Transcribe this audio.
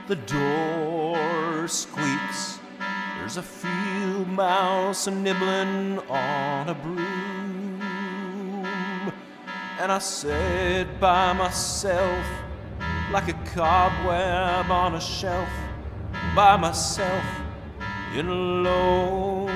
The door squeaks. There's a field mouse nibbling on a broom. And I sit by myself like a cobweb on a shelf, by myself in a lone